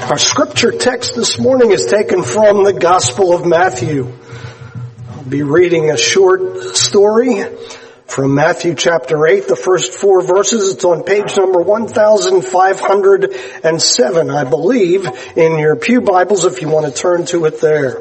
Our scripture text this morning is taken from the Gospel of Matthew. I'll be reading a short story from Matthew chapter 8, the first 4 verses. It's on page number 1507, I believe, in your pew Bibles if you want to turn to it there.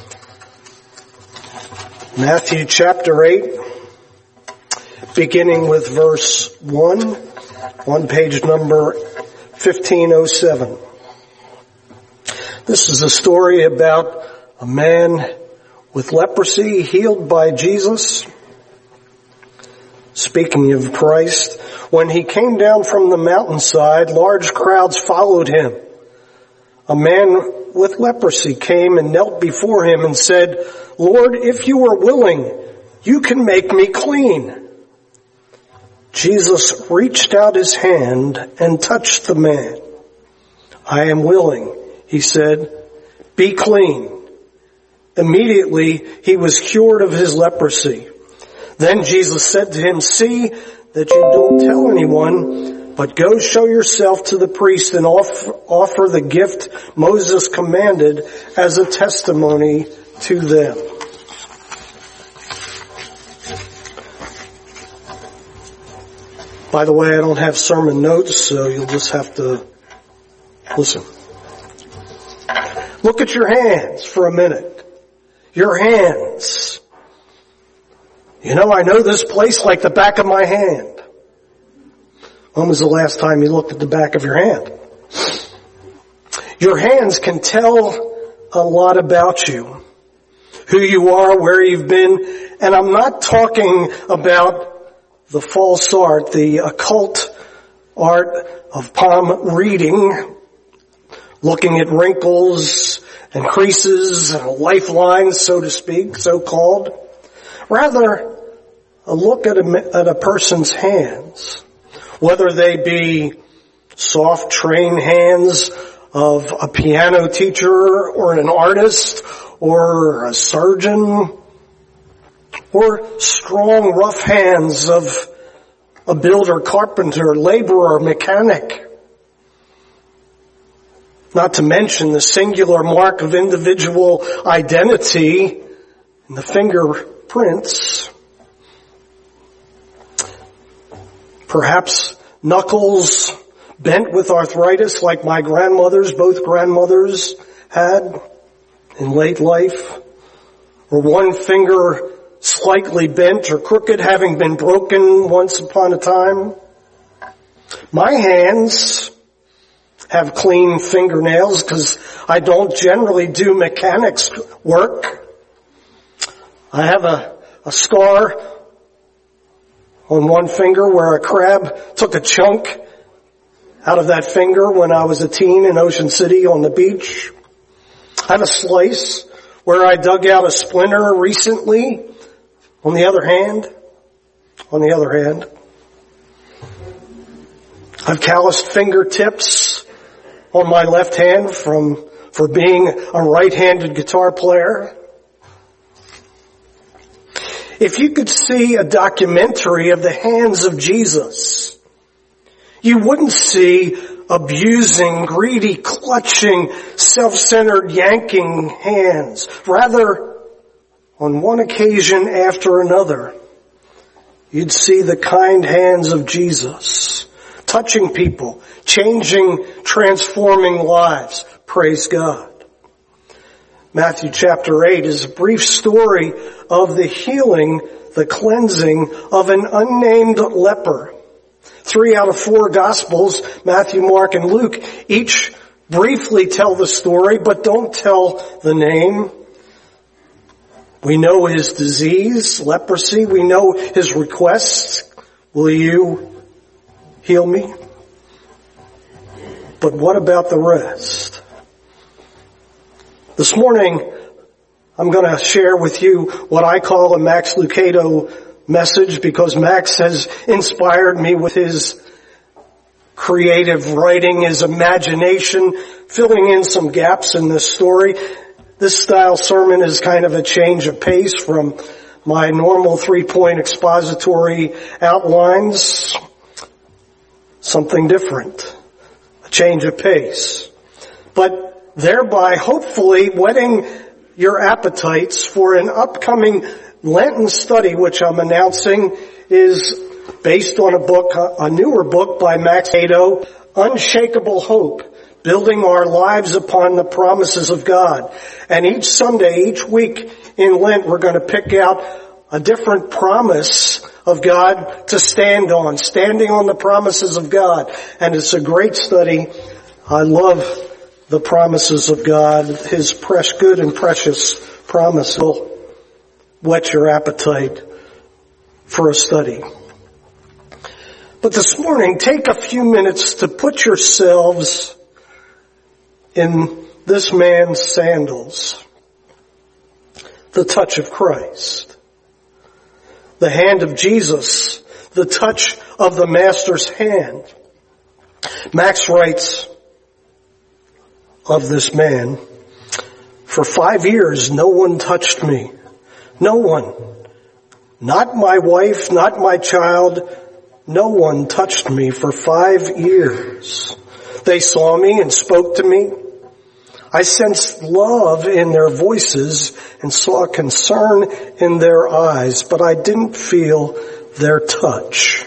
Matthew chapter 8, beginning with verse 1, on page number 1507. This is a story about a man with leprosy healed by Jesus. Speaking of Christ, when he came down from the mountainside, large crowds followed him. A man with leprosy came and knelt before him and said, "Lord, if you are willing, you can make me clean." Jesus reached out his hand and touched the man. "I am willing," he said, "be clean." Immediately he was cured of his leprosy. Then Jesus said to him, "See that you don't tell anyone, but go show yourself to the priest and offer the gift Moses commanded as a testimony to them." By the way, I don't have sermon notes, so you'll just have to listen. Look at your hands for a minute. Your hands. You know, I know this place like the back of my hand. When was the last time you looked at the back of your hand? Your hands can tell a lot about you. Who you are, where you've been. And I'm not talking about the false art, the occult art of palm reading, looking at wrinkles and creases and lifelines, so to speak, so-called. Rather, a look at a person's hands, whether they be soft, trained hands of a piano teacher or an artist or a surgeon, or strong, rough hands of a builder, carpenter, laborer, mechanic. Not to mention the singular mark of individual identity in the fingerprints. Perhaps knuckles bent with arthritis like my grandmother's, both grandmothers had in late life. Or one finger slightly bent or crooked, having been broken once upon a time. My hands have clean fingernails because I don't generally do mechanics work. I have a scar on one finger where a crab took a chunk out of that finger when I was a teen in Ocean City on the beach. I have a slice where I dug out a splinter recently. On the other hand, I've calloused fingertips on my left hand for being a right-handed guitar player. If you could see a documentary of the hands of Jesus, you wouldn't see abusing, greedy, clutching, self-centered, yanking hands. Rather, on one occasion after another, you'd see the kind hands of Jesus, touching people, changing, transforming lives. Praise God. Matthew chapter 8 is a brief story of the healing, the cleansing of an unnamed leper. 3 out of 4 Gospels, Matthew, Mark, and Luke, each briefly tell the story, but don't tell the name. We know his disease, leprosy. We know his request. Will you heal me? But what about the rest? This morning, I'm going to share with you what I call a Max Lucado message, because Max has inspired me with his creative writing, his imagination, filling in some gaps in this story. This style sermon is kind of a change of pace from my normal 3-point expository outlines. Something different. A change of pace. but thereby hopefully whetting your appetites for an upcoming Lenten study, which I'm announcing is based on a newer book by Max Lucado, Unshakable Hope, Building Our Lives Upon the Promises of God. And each Sunday, each week in Lent, we're going to pick out a different promise of God to stand on, standing on the promises of God. And it's a great study. I love the promises of God, His good and precious promise will whet your appetite for a study. But this morning, take a few minutes to put yourselves in this man's sandals. The touch of Christ. The hand of Jesus. The touch of the Master's hand. Max writes of this man, for 5 years no one touched me. No one. Not my wife, not my child. No one touched me for 5 years. They saw me and spoke to me. I sensed love in their voices and saw concern in their eyes, but I didn't feel their touch.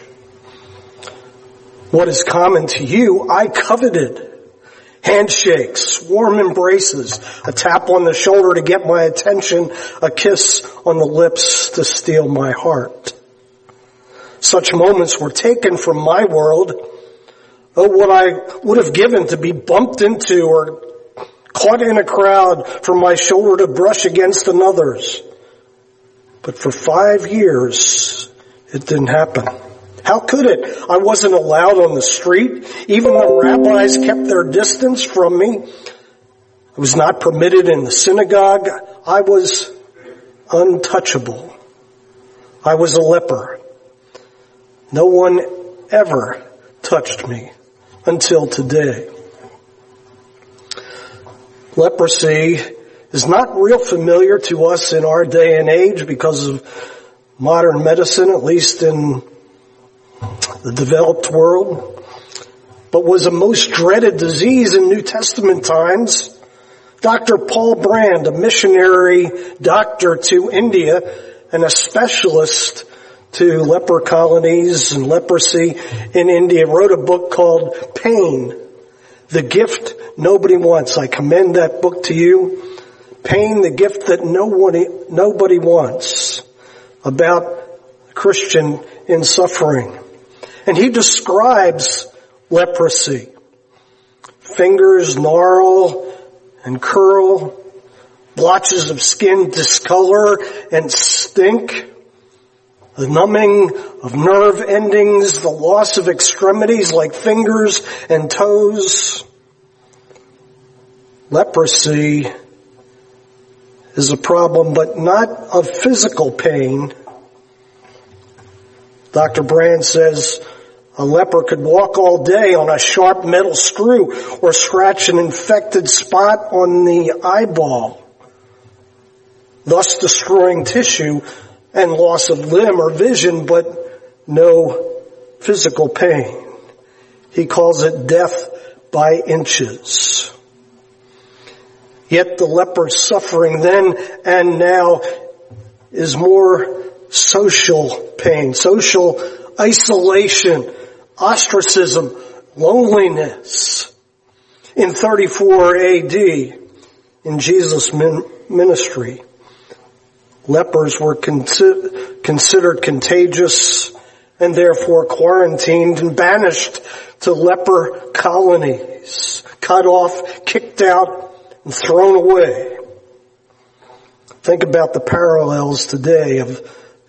What is common to you, I coveted. Handshakes, warm embraces, a tap on the shoulder to get my attention, a kiss on the lips to steal my heart. Such moments were taken from my world. Oh, what I would have given to be bumped into or caught in a crowd, for my shoulder to brush against another's. But for 5 years, it didn't happen. How could it? I wasn't allowed on the street. Even the rabbis kept their distance from me. I was not permitted in the synagogue. I was untouchable. I was a leper. No one ever touched me until today. Leprosy is not real familiar to us in our day and age because of modern medicine, at least in the developed world, but was a most dreaded disease in New Testament times. Dr. Paul Brand, a missionary doctor to India and a specialist to leper colonies and leprosy in India, wrote a book called Pain, the Gift Nobody Wants. I commend that book to you. Pain, the Gift that nobody wants, about a Christian in suffering. And he describes leprosy. Fingers gnarl and curl, blotches of skin discolor and stink, the numbing of nerve endings, the loss of extremities like fingers and toes. Leprosy is a problem, but not of physical pain. Dr. Brand says a leper could walk all day on a sharp metal screw or scratch an infected spot on the eyeball, thus destroying tissue and loss of limb or vision, but no physical pain. He calls it death by inches. Yet the leper's suffering then and now is more social pain, social isolation, ostracism, loneliness. In 34 AD, in Jesus' ministry, lepers were considered contagious and therefore quarantined and banished to leper colonies, cut off, kicked out, and thrown away. Think about the parallels today of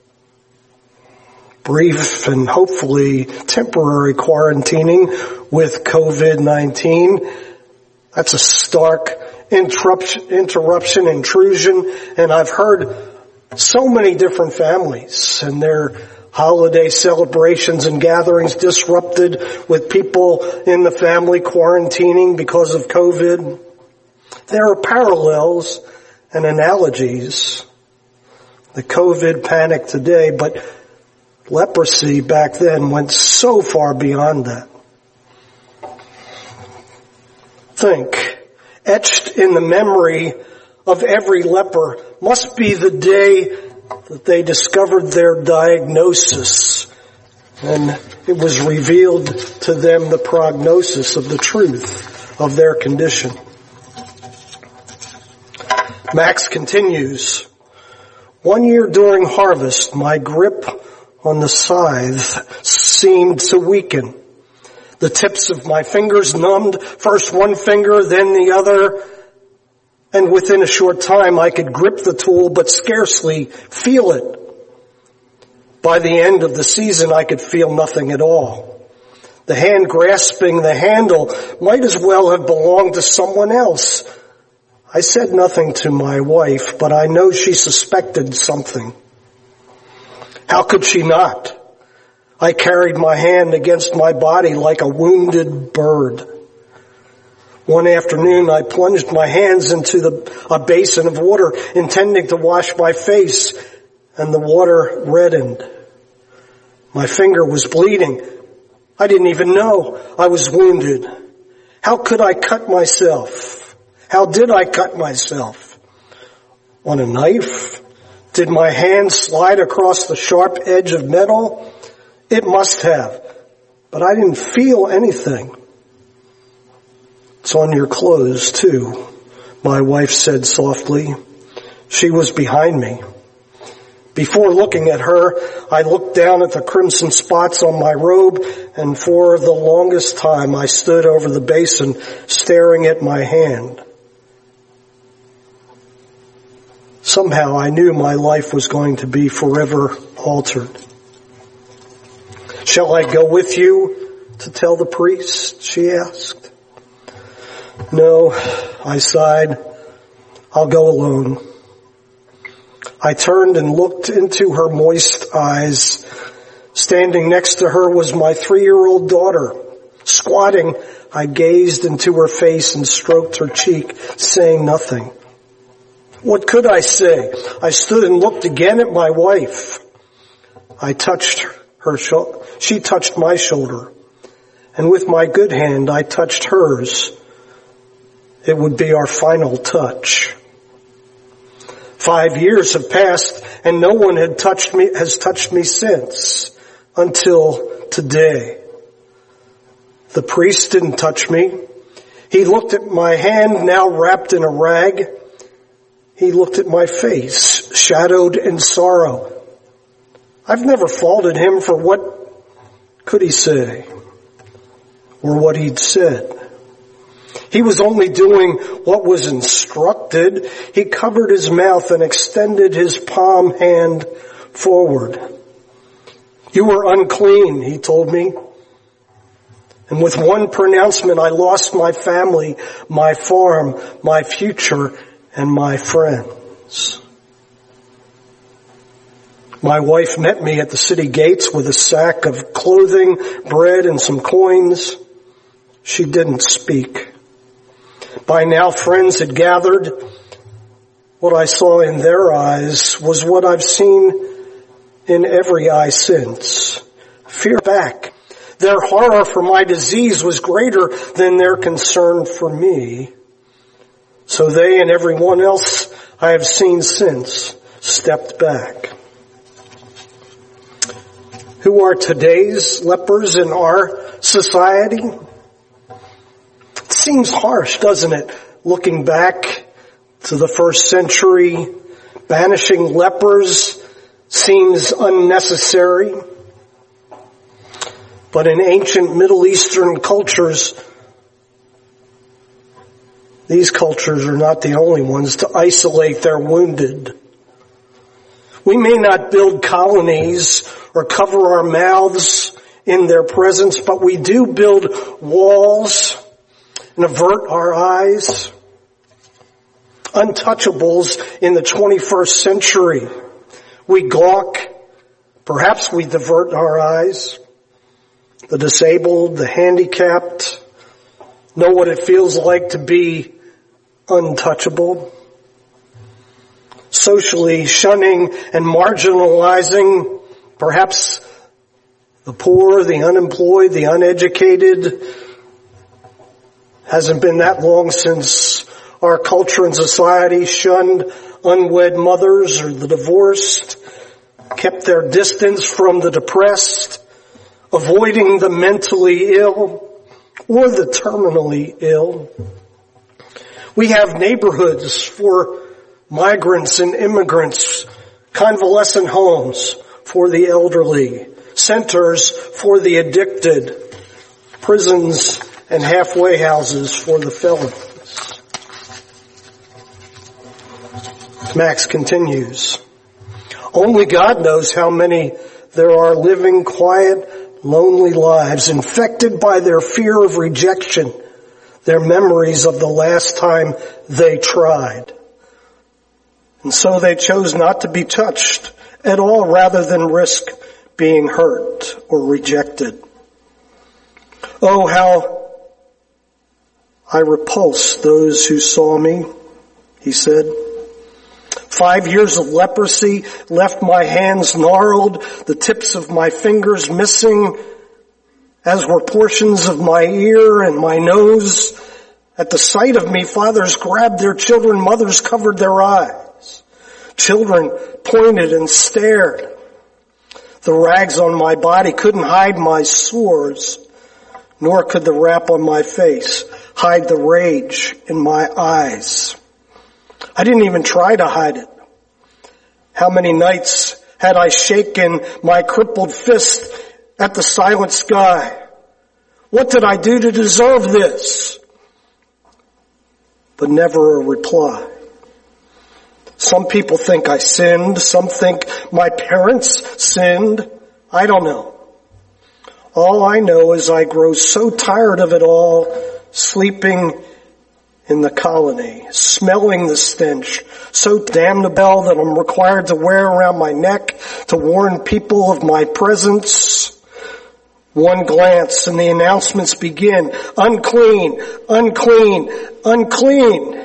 brief and hopefully temporary quarantining with COVID-19. That's a stark interruption, intrusion, and I've heard so many different families and their holiday celebrations and gatherings disrupted with people in the family quarantining because of COVID. There are parallels and analogies. The COVID panic today, but leprosy back then went so far beyond that. Think, etched in the memory of every leper must be the day that they discovered their diagnosis, and it was revealed to them the prognosis of the truth of their condition. Max continues, 1 year during harvest, my grip on the scythe seemed to weaken. The tips of my fingers numbed, first one finger, then the other, and within a short time I could grip the tool but scarcely feel it. By the end of the season I could feel nothing at all. The hand grasping the handle might as well have belonged to someone else. I said nothing to my wife, but I know she suspected something. How could she not? I carried my hand against my body like a wounded bird. One afternoon I plunged my hands into a basin of water, intending to wash my face, and the water reddened. My finger was bleeding. I didn't even know I was wounded. How could I cut myself? How did I cut myself? On a knife? Did my hand slide across the sharp edge of metal? It must have, but I didn't feel anything. It's on your clothes too, my wife said softly. She was behind me. Before looking at her, I looked down at the crimson spots on my robe, and for the longest time I stood over the basin staring at my hand. Somehow I knew my life was going to be forever altered. Shall I go with you to tell the priest? She asked. No, I sighed. I'll go alone. I turned and looked into her moist eyes. Standing next to her was my 3-year-old daughter. Squatting, I gazed into her face and stroked her cheek, saying nothing. What could I say? I stood and looked again at my wife. I touched her shoulder. She touched my shoulder. And with my good hand, I touched hers. It would be our final touch. 5 years have passed and no one has touched me since, until today. The priest didn't touch me. He looked at my hand, now wrapped in a rag. He looked at my face, shadowed in sorrow. I've never faulted him for what could he say, or what he'd said. He was only doing what was instructed. He covered his mouth and extended his palm hand forward. You were unclean, he told me. And with one pronouncement, I lost my family, my farm, my future, and my friends. My wife met me at the city gates with a sack of clothing, bread, and some coins. She didn't speak. By now, friends had gathered. What I saw in their eyes was what I've seen in every eye since. Fear back. Their horror for my disease was greater than their concern for me. So they and everyone else I have seen since stepped back. Who are today's lepers in our society? It seems harsh, doesn't it? Looking back to the first century, banishing lepers seems unnecessary. But in ancient Middle Eastern cultures, these cultures are not the only ones to isolate their wounded. We may not build colonies or cover our mouths in their presence, but we do build walls and avert our eyes. Untouchables in the 21st century. We gawk. Perhaps we divert our eyes. The disabled, the handicapped, know what it feels like to be untouchable. Socially shunning and marginalizing perhaps the poor, the unemployed, the uneducated. Hasn't been that long since Our culture and society shunned unwed mothers or the divorced, kept their distance from the depressed, avoiding the mentally ill or the terminally ill. We have neighborhoods for migrants and immigrants, convalescent homes for the elderly, centers for the addicted, prisons and halfway houses for the felons. Max continues, only God knows how many there are living quiet, lonely lives, infected by their fear of rejection, their memories of the last time they tried. And so they chose not to be touched at all rather than risk being hurt or rejected. Oh, how I repulse those who saw me, he said. 5 years of leprosy left my hands gnarled, the tips of my fingers missing, as were portions of my ear and my nose. At the sight of me, fathers grabbed their children, mothers covered their eyes. Children pointed and stared. The rags on my body couldn't hide my sores, nor could the wrap on my face hide the rage in my eyes. I didn't even try to hide it. How many nights had I shaken my crippled fist at the silent sky? What did I do to deserve this? But never a reply. Some people think I sinned. Some think my parents sinned. I don't know. All I know is I grow so tired of it all, sleeping in the colony, smelling the stench, so damn the bell that I'm required to wear around my neck to warn people of my presence. One glance and the announcements begin. Unclean, unclean, unclean.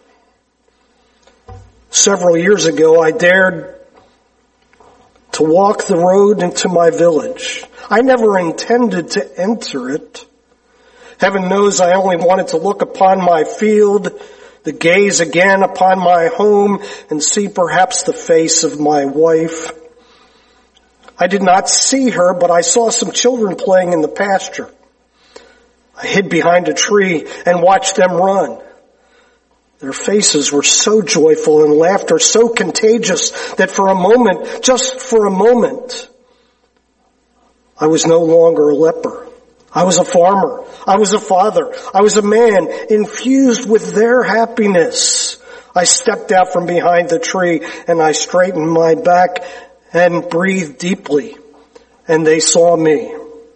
Several years ago, I dared to walk the road into my village. I never intended to enter it. Heaven knows I only wanted to look upon my field, to gaze again upon my home, and see perhaps the face of my wife. I did not see her, but I saw some children playing in the pasture. I hid behind a tree and watched them run. Their faces were so joyful and laughter so contagious that for a moment, just for a moment, I was no longer a leper. I was a farmer. I was a father. I was a man infused with their happiness. I stepped out from behind the tree and I straightened my back and breathed deeply, and they saw me.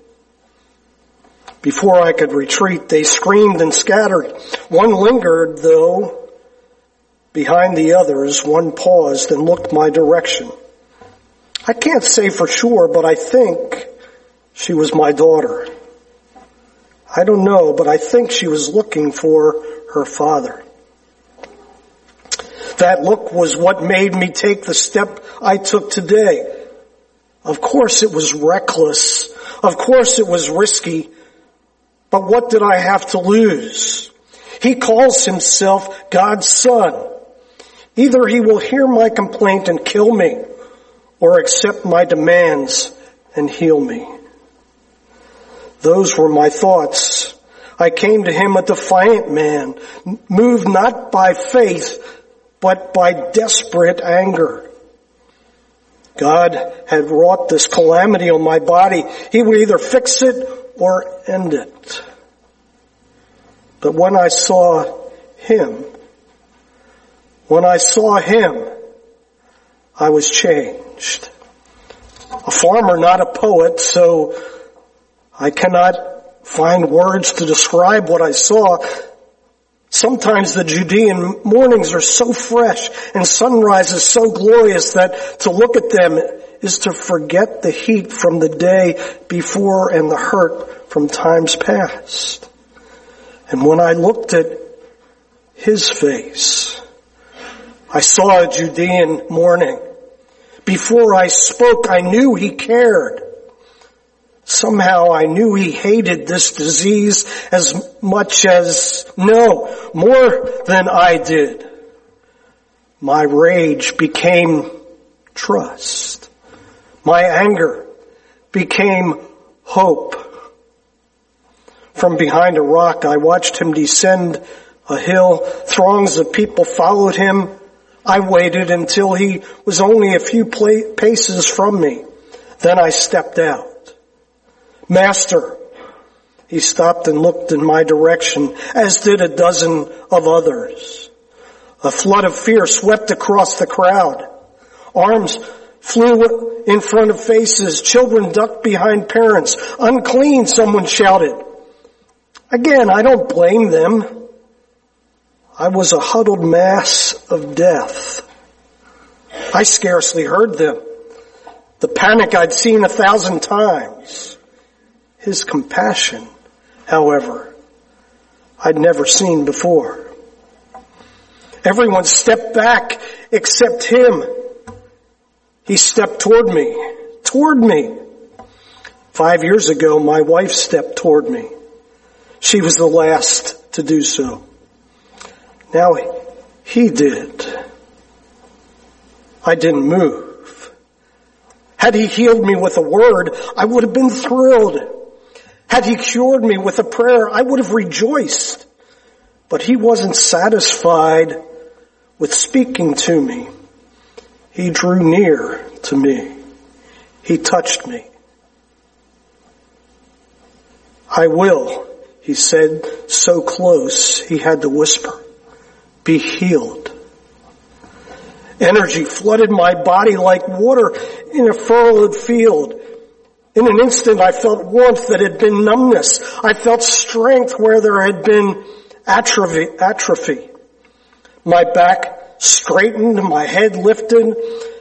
Before I could retreat, they screamed and scattered. One lingered, though. Behind the others, one paused and looked my direction. I can't say for sure, but I think she was my daughter. I don't know, but I think she was looking for her father. That look was what made me take the step I took today. Of course it was reckless. Of course it was risky. But what did I have to lose? He calls himself God's Son. Either he will hear my complaint and kill me, or accept my demands and heal me. Those were my thoughts. I came to him a defiant man, moved not by faith, but by desperate anger. God had wrought this calamity on my body. He would either fix it or end it. But when I saw him, I was changed. A farmer, not a poet, so I cannot find words to describe what I saw. Sometimes the Judean mornings are so fresh and sunrises so glorious that to look at them is to forget the heat from the day before and the hurt from times past. And when I looked at his face, I saw a Judean morning. Before I spoke, I knew he cared. Somehow I knew he hated this disease more than I did. My rage became trust. My anger became hope. From behind a rock, I watched him descend a hill. Throngs of people followed him. I waited until he was only a few paces from me. Then I stepped out. Master, he stopped and looked in my direction, as did a dozen of others. A flood of fear swept across the crowd. Arms flew in front of faces. Children ducked behind parents. Unclean, someone shouted. Again, I don't blame them. I was a huddled mass of death. I scarcely heard them. The panic I'd seen 1,000 times. His compassion, however, I'd never seen before. Everyone stepped back except him. He stepped toward me. 5 years ago, my wife stepped toward me. She was the last to do so. Now he did. I didn't move. Had he healed me with a word, I would have been thrilled. Had he cured me with a prayer, I would have rejoiced. But he wasn't satisfied with speaking to me. He drew near to me. He touched me. I will, he said, so close he had to whisper. Be healed. Energy flooded my body like water in a furrowed field. In an instant, I felt warmth that had been numbness. I felt strength where there had been atrophy. My back straightened, my head lifted.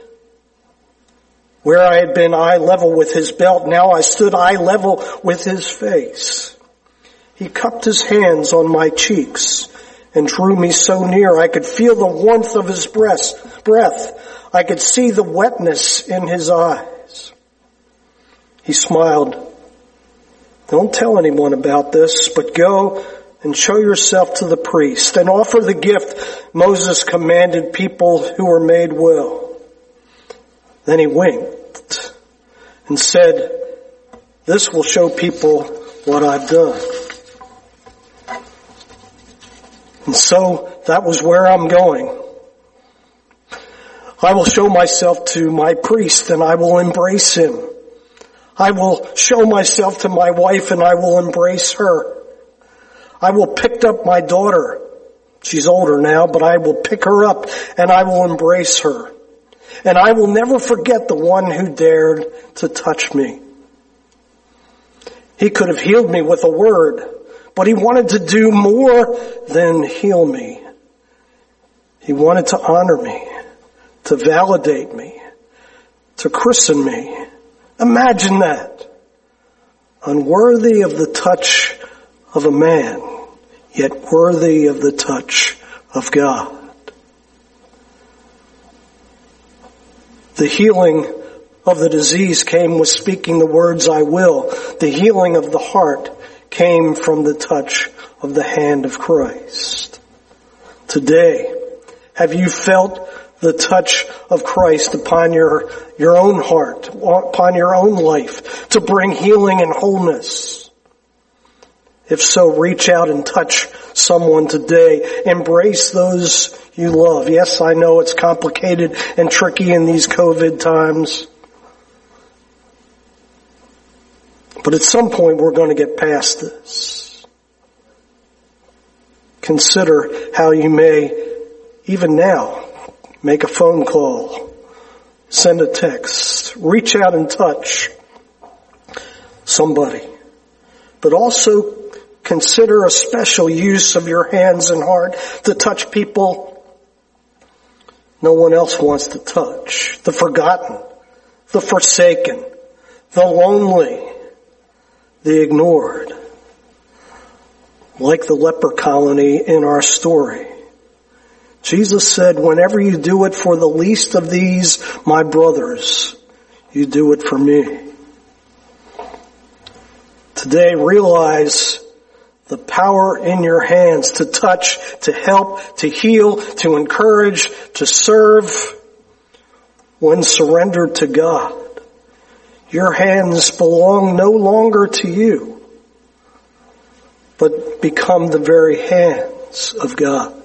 Where I had been eye level with his belt, now I stood eye level with his face. He cupped his hands on my cheeks and drew me so near I could feel the warmth of his breath. I could see the wetness in his eyes. He smiled. Don't tell anyone about this, but go and show yourself to the priest and offer the gift Moses commanded people who were made well. Then he winked and said, this will show people what I've done. And so that was where I'm going. I will show myself to my priest and I will embrace him. I will show myself to my wife and I will embrace her. I will pick up my daughter. She's older now, but I will pick her up and I will embrace her. And I will never forget the one who dared to touch me. He could have healed me with a word, but he wanted to do more than heal me. He wanted to honor me, to validate me, to christen me. Imagine that. Unworthy of the touch of a man, yet worthy of the touch of God. The healing of the disease came with speaking the words, I will. The healing of the heart came from the touch of the hand of Christ. Today, have you felt the touch of Christ upon your own heart, upon your own life, to bring healing and wholeness? If so, reach out and touch someone today. Embrace those you love. Yes, I know it's complicated and tricky in these COVID times. But at some point we're going to get past this. Consider how you may, even now, make a phone call, send a text, reach out and touch somebody. But also consider a special use of your hands and heart to touch people no one else wants to touch. The forgotten, the forsaken, the lonely, the ignored. Like the leper colony in our story. Jesus said, whenever you do it for the least of these, my brothers, you do it for me. Today, realize the power in your hands to touch, to help, to heal, to encourage, to serve. When surrendered to God, your hands belong no longer to you, but become the very hands of God.